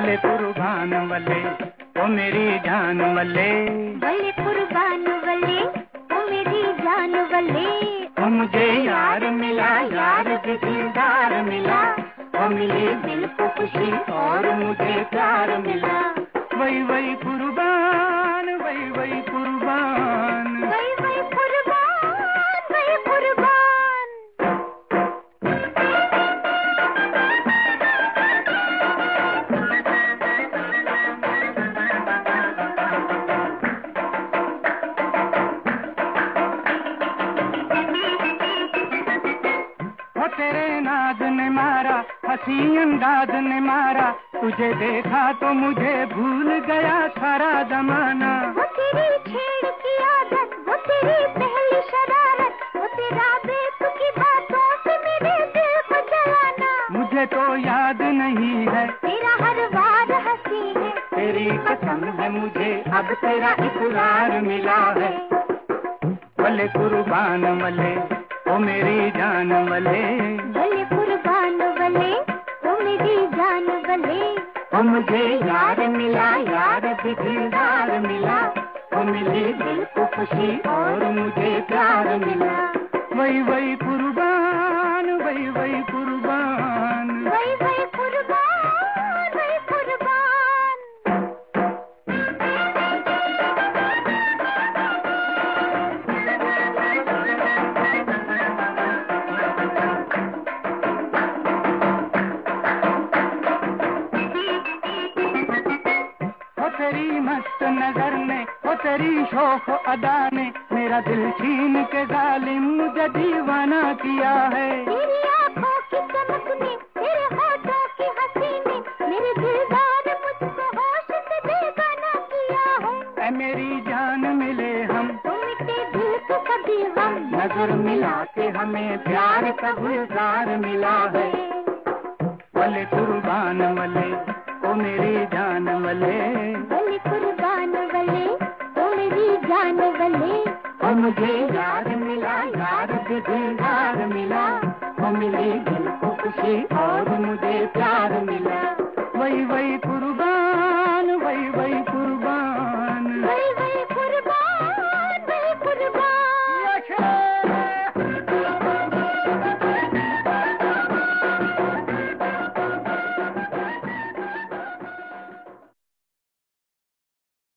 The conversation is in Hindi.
भले कुर्बान वले ओ मेरी जान वले, भले कुर्बान वले ओ मेरी जान वले। ओ मुझे यार मिला, यार के दीदार मिला, ओ मिली दिल को खुशी और मुझे प्यार मिला। वही वही कुर्बान, वही वही कुर्बान, वही वही कुर्बान, वही कुर्बान। तेरे नाज ने मारा, हंसी अंदाज ने मारा, तुझे देखा तो मुझे भूल गया सारा जमाना। वो तेरी छेड़ की आदत, वो तेरी पहली शरारत, वो तेरा बेतुकी बातों से मेरे दिल को जलाना। मुझे तो याद नहीं है तेरा हर वार हंसी है, तेरी कसम है मुझे अब तेरा इकरार मिला है। वले कुर्बान वले ओ मेरी जान वले, भले कुर्बान वले ओ मेरी जान वले। ओ मुझे यार मिला, यार भी दीदार मिला, ओ मिली दिल को खुशी और मुझे प्यार मिला। वही वही कुर्बान, वही वही कुर्बान, वही वही कुर्बान, वही कुर्बान। तेरी मस्त नजर ने, वो तेरी शौक अदा ने, मेरा दिल छीन के जालिम मुझे दीवाना किया है। तेरी आँखों की चमक ने, तेरे होठों की हंसी ने, मेरे दिलदार मुझको होश से बेगाना किया है। ऐ मेरी जान मिले हम, तो मिटे दिल के कभी हम, नजर मिला के हमें प्यार का गुलजार मिला है। वले कुर्बान वले ओ मेरी जान वले, भले कुर्बान वले ओ मेरी जान वले। ओ मुझे यार मिला, यार के दीदार मिला, ओ मिली दिल को खुशी और मुझे प्यार मिला।